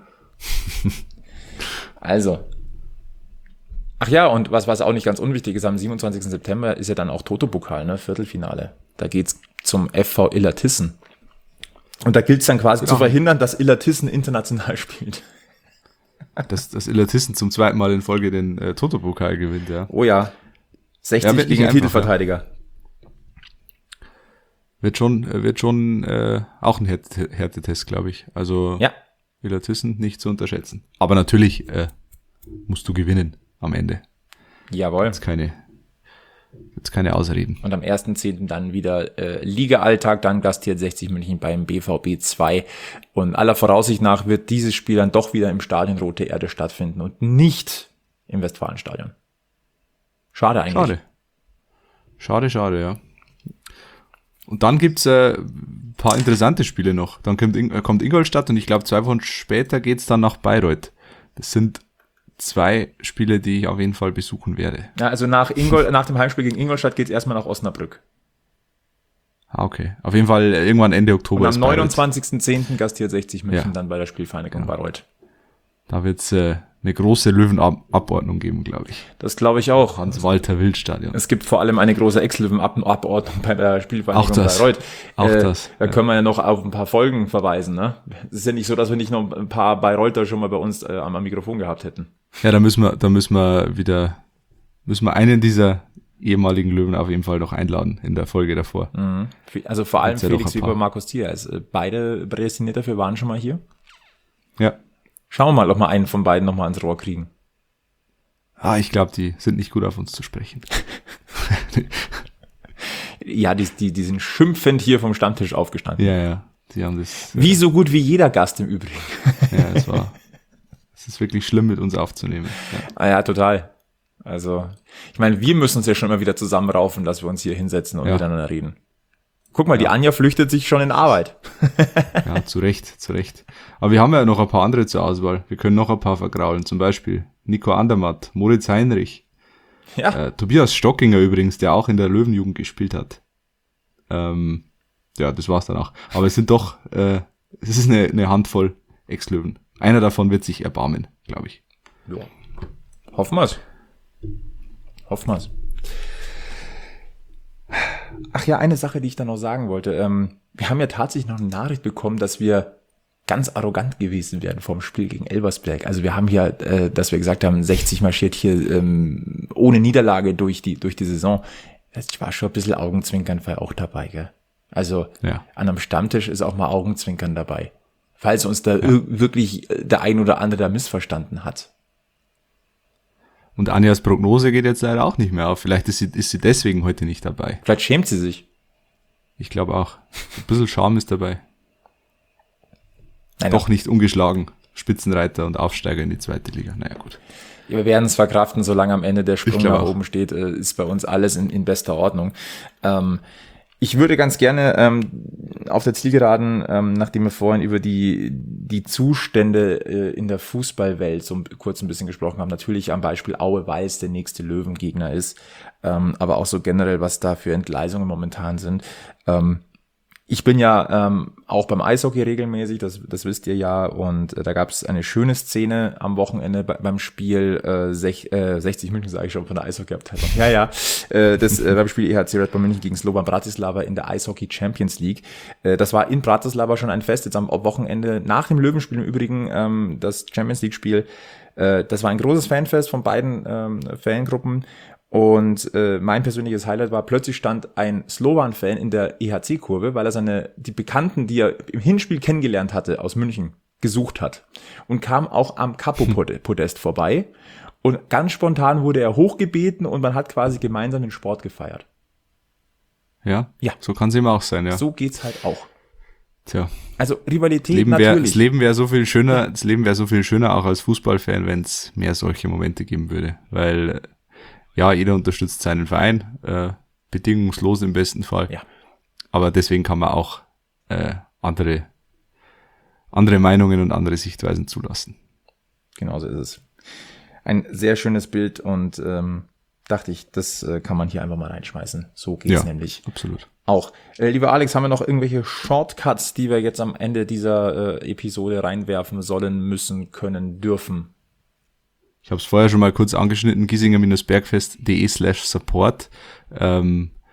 Also. Ach ja, und was auch nicht ganz unwichtig ist, am 27. September ist ja dann auch Toto-Pokal, ne, Viertelfinale. Da geht's zum FV Illertissen. Und da gilt es dann quasi zu verhindern, dass Illertissen international spielt. dass Illertissen zum 2. Mal in Folge den Toto-Pokal gewinnt, ja. Oh ja, 60 Ja, wird nicht gegen den einfach, Titelverteidiger. Wird schon auch ein Härtetest, glaube ich. Also Ja. Illertissen nicht zu unterschätzen. Aber natürlich musst du gewinnen am Ende. Jawohl. Jetzt keine Ausreden. Und am 1.10. dann wieder Liga-Alltag, dann gastiert 60 München beim BVB 2. Und aller Voraussicht nach wird dieses Spiel dann doch wieder im Stadion Rote Erde stattfinden und nicht im Westfalenstadion. Schade eigentlich. Schade, ja. Und dann gibt's ein paar interessante Spiele noch. Dann kommt Ingolstadt und ich glaube 2 Wochen später geht's dann nach Bayreuth. Das sind 2 Spiele, die ich auf jeden Fall besuchen werde. Ja, also nach dem Heimspiel gegen Ingolstadt geht's erstmal nach Osnabrück. Okay. Auf jeden Fall irgendwann Ende Oktober. Und am ist Bayreuth. 29.10. gastiert 60 München Ja. dann bei der Spielvereinigung Bayreuth. Da wird's eine große Löwenabordnung geben, glaube ich. Das glaube ich auch. Hans-Walter-Wild-Stadion. Es gibt vor allem eine große Ex-Löwen-Abordnung bei der Spielvereinigung Auch das. Bayreuth. Auch das, Da ja. können wir ja noch auf ein paar Folgen verweisen. Ne? Es ist ja nicht so, dass wir nicht noch ein paar Bayreuther schon mal bei uns am Mikrofon gehabt hätten. Ja, da müssen wir einen dieser ehemaligen Löwen auf jeden Fall noch einladen in der Folge davor. Also vor allem Gibt's ja doch Felix ein paar. Weber, Markus Thier. Beide prädestiniert dafür waren schon mal hier. Ja. Schauen wir mal, ob wir einen von beiden noch mal ans Rohr kriegen. Ich glaube, die sind nicht gut auf uns zu sprechen. Ja, die sind schimpfend hier vom Stammtisch aufgestanden. Ja. Die haben das. Wie so gut wie jeder Gast im Übrigen. Ja, es ist wirklich schlimm, mit uns aufzunehmen. Ja. Ja, total. Also, ich meine, wir müssen uns ja schon immer wieder zusammenraufen, dass wir uns hier hinsetzen und Ja. miteinander reden. Guck mal, die Anja flüchtet sich schon in Arbeit. Ja, zu Recht. Aber wir haben ja noch ein paar andere zur Auswahl. Wir können noch ein paar vergraulen. Zum Beispiel Nico Andermatt, Moritz Heinrich, Ja. Tobias Stockinger übrigens, der auch in der Löwenjugend gespielt hat. Ja, das war's dann auch. Aber es sind doch, es ist eine Handvoll Ex-Löwen. Einer davon wird sich erbarmen, glaube ich. Ja. Hoffen wir's. Ach ja, eine Sache, die ich da noch sagen wollte. Wir haben ja tatsächlich noch eine Nachricht bekommen, dass wir ganz arrogant gewesen wären vorm Spiel gegen Elversberg. Also wir haben hier, dass wir gesagt haben, 60 marschiert hier ohne Niederlage durch die Saison. Ich war schon ein bisschen Augenzwinkern auch dabei, gell? Also Ja. an einem Stammtisch ist auch mal Augenzwinkern dabei. Falls uns da wirklich der ein oder andere da missverstanden hat. Und Anjas Prognose geht jetzt leider auch nicht mehr auf. Vielleicht ist sie deswegen heute nicht dabei. Vielleicht schämt sie sich. Ich glaube auch. Ein bisschen Charme ist dabei. Nein, Doch nicht ungeschlagen. Spitzenreiter und Aufsteiger in die 2. Liga. Naja, gut. Wir werden es verkraften, solange am Ende der Sprung Ich glaube nach auch. oben steht, ist bei uns alles in bester Ordnung. Ich würde ganz gerne auf der Zielgeraden, nachdem wir vorhin über die Zustände in der Fußballwelt so kurz ein bisschen gesprochen haben, natürlich am Beispiel Aue Weiß der nächste Löwengegner ist, aber auch so generell, was da für Entgleisungen momentan sind. Ich bin ja auch beim Eishockey regelmäßig, das wisst ihr ja, und da gab es eine schöne Szene am Wochenende beim Spiel 60 München, sage ich schon, von der Eishockey-Abteilung. Ja. Beim Spiel EHC Red Bull München gegen Slovan Bratislava in der Eishockey Champions League. Das war in Bratislava schon ein Fest, jetzt am Wochenende nach dem Löwenspiel im Übrigen, das Champions League-Spiel. Das war ein großes Fanfest von beiden Fangruppen. Und mein persönliches Highlight war, plötzlich stand ein Slovan-Fan in der EHC-Kurve, weil er die Bekannten, die er im Hinspiel kennengelernt hatte, aus München, gesucht hat. Und kam auch am Capo-Podest vorbei. Und ganz spontan wurde er hochgebeten und man hat quasi gemeinsam den Sport gefeiert. Ja? Ja. So kann es eben auch sein, ja. So geht's halt auch. Tja. Also Rivalität Das natürlich. Leben wäre so viel schöner auch als Fußballfan, wenn es mehr solche Momente geben würde. Weil ja, jeder unterstützt seinen Verein, bedingungslos im besten Fall. Ja. Aber deswegen kann man auch andere Meinungen und andere Sichtweisen zulassen. Genauso ist es. Ein sehr schönes Bild und dachte ich, das kann man hier einfach mal reinschmeißen. So geht's nämlich Absolut. auch. Lieber Alex, haben wir noch irgendwelche Shortcuts, die wir jetzt am Ende dieser Episode reinwerfen sollen, müssen, können, dürfen? Ich habe es vorher schon mal kurz angeschnitten, giesinger-bergfest.de/support.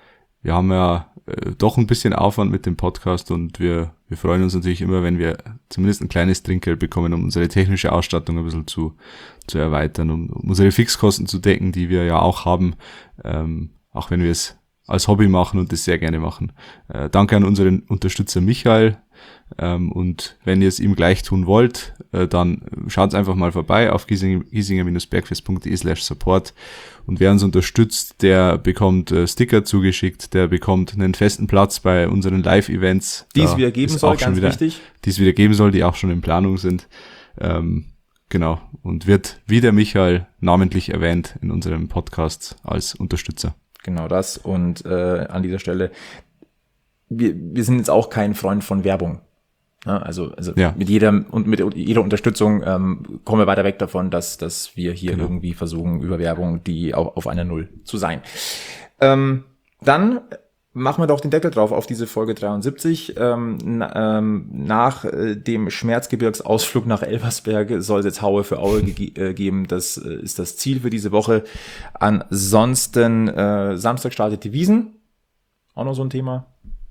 wir haben ja doch ein bisschen Aufwand mit dem Podcast und wir freuen uns natürlich immer, wenn wir zumindest ein kleines Trinkgeld bekommen, um unsere technische Ausstattung ein bisschen zu erweitern, um unsere Fixkosten zu decken, die wir ja auch haben, auch wenn wir es als Hobby machen und das sehr gerne machen. Danke an unseren Unterstützer Michael, und wenn ihr es ihm gleich tun wollt, dann schaut einfach mal vorbei auf giesinger-bergfest.de/support. Und wer uns unterstützt, der bekommt Sticker zugeschickt, der bekommt einen festen Platz bei unseren Live-Events. Die es wieder geben soll, ganz wichtig. Die es wieder geben soll, die auch schon in Planung sind. Genau. Und wird wie der Michael namentlich erwähnt in unserem Podcast als Unterstützer. Genau das. Und an dieser Stelle, wir sind jetzt auch kein Freund von Werbung. Ja, also ja. mit jeder Unterstützung kommen wir weiter weg davon, dass wir hier irgendwie versuchen, über Werbung die auch auf einer Null zu sein. Dann machen wir doch den Deckel drauf auf diese Folge 73. Nach dem Schmerzgebirgsausflug nach Elversberg soll es jetzt Haue für Aue geben. Das ist das Ziel für diese Woche. Ansonsten Samstag startet die Wiesn. Auch noch so ein Thema.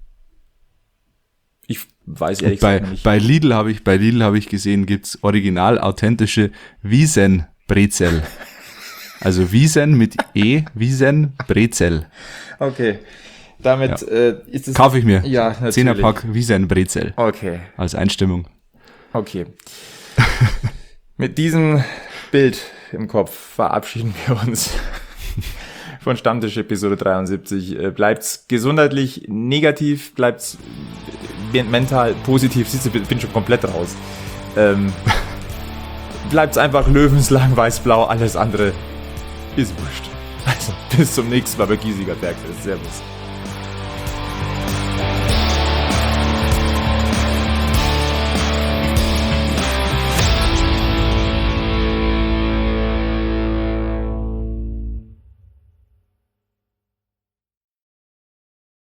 Ich weiß ehrlich gesagt nicht. Bei Lidl habe ich gesehen, gibt's original authentische Wiesen-Brezel. Also Wiesen mit E, Wiesen-Brezel. Okay. Damit ist es. Kaufe ich mir. Ja, natürlich. 10er-Pack Wiesen-Brezel. Okay. Als Einstimmung. Okay. Mit diesem Bild im Kopf verabschieden wir uns von Stammtisch Episode 73. Bleibt's gesundheitlich negativ, bleibt's mental positiv. Siehst du, bin schon komplett raus. Bleibt's einfach löwenslang, weiß-blau, alles andere ist wurscht. Also, bis zum nächsten Mal bei Giesinger Bergfest. Servus.